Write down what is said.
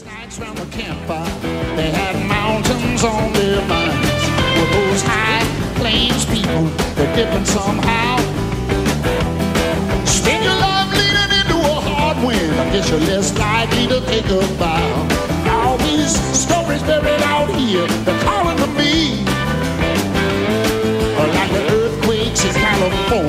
Nights round the campfire, they had mountains on their minds. With those high plains people, they're different somehow. Spin your love leading into a hard wind, I guess you're less likely to take a bow. All these stories buried out here, they're calling to me, like the earthquakes in California.